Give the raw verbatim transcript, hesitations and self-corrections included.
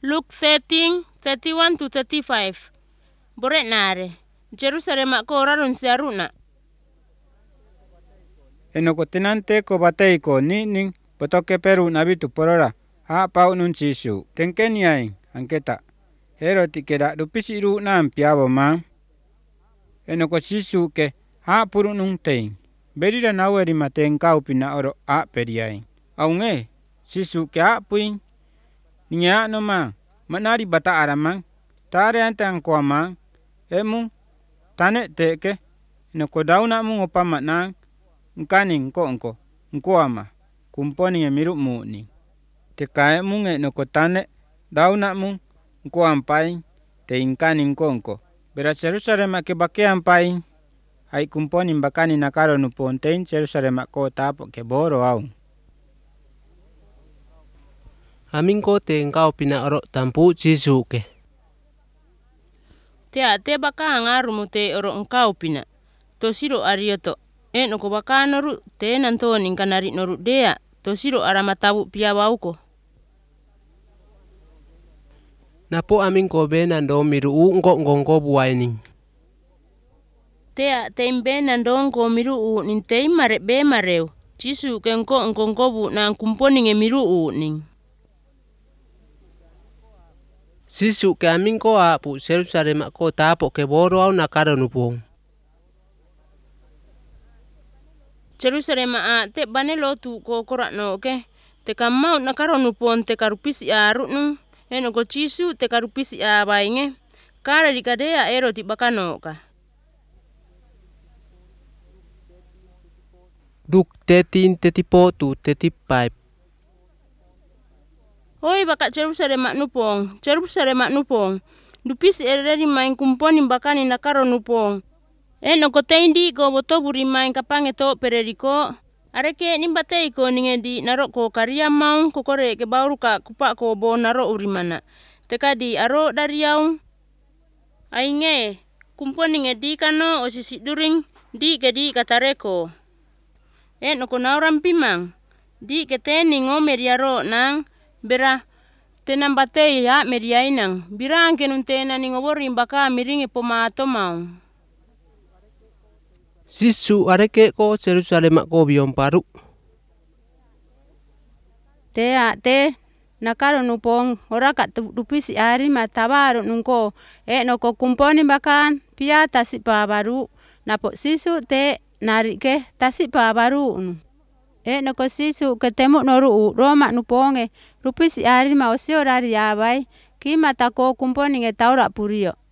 Luke thirteen, thirty-one to thirty-five. Boret nare. Jerusalem ko rarun siaruna. Enoko tinante ko batay ko ni ning potoke peru nabi tu porora. Ha pau nun sisu. Tengken yaing angketa. Hero tikeda dupisi ru nam piawo mang. Enoko sisu ke ha puru nung teing. Berida nawe di mateng kau pina oro a periaing. Aunge sisu ke a puing. Niya no mang. Manari bata aramang. Tare antang ko mang. Emung tane teke. Enoko dauna mung opama nang. Nkaning ko engko. Engko ama. Kumponi ya miru mu ni. Tekae mung e noko tane. Dauna mung. Engko ampai. Te inkaning ko engko. Berat Jerusalem ke bake ampai. Hai kumponi mbakani nakaro nupontein Jerusalem ko tapo ke boro au. Amin ko te engkau pina oro tampu cisuke. Te a te baka ngaru mo te oro engkau pina. Tosiro arioto. E no ko baka noru te nanton inkanari noru dea. Tosiro aramatabu pia bauko. Napo amin ko be nando miru u ngko ngko buaining. Te a te imbe nando ngko miru u nin te imare be mareu. Cisu ke ngko ngko ngko bu na kumponi nge miru u ning. Sisu ke amin ko a pu Jerusalem ko tapo ke boro au nakaro nupong. Jerusalem a te banelo tu ko korak no ke. Te kamau nakaro nupon te karupisi a rutnung. Eno ko cisu te karupisi a bainge. Kara di kadea ero di bakano ka. Duk thirteen, thirty-four to thirty-five. Hoi baka Jerusalem mak nupong, Jerusalem mak nupong. Dupisi ereri main kumponi bakani nakaro nupong. Eno ko teindi ko botoburi main kapange to pereriko. Areke nimbatei ko ninge di narok ko karia maung kokore ke bauru ka kupak ko bo narok urimana. Teka di aro dari yaung. Ainge kumponi nge di kano o sisi during di ke di katareko. Eno ko nauram pimang. Di ke teni ngomeri aro nang. Bera tenang batei ya meriainang. Birang kenun tena ni ngobori baka miringi pomato mau. Sisu areke ko Jerusalem ko biom paru. Te a te nakaro nupong ora ka dupisi ari matabaru nungko. E no ko kumponi bakan pia tasi pa baru. Napo sisu te narike tasi pa baru. E no ko sisu ketemu noru roma nuponge. Rupisi ari ma osio rari abai. Ki mata ko kumponi nge taura purio.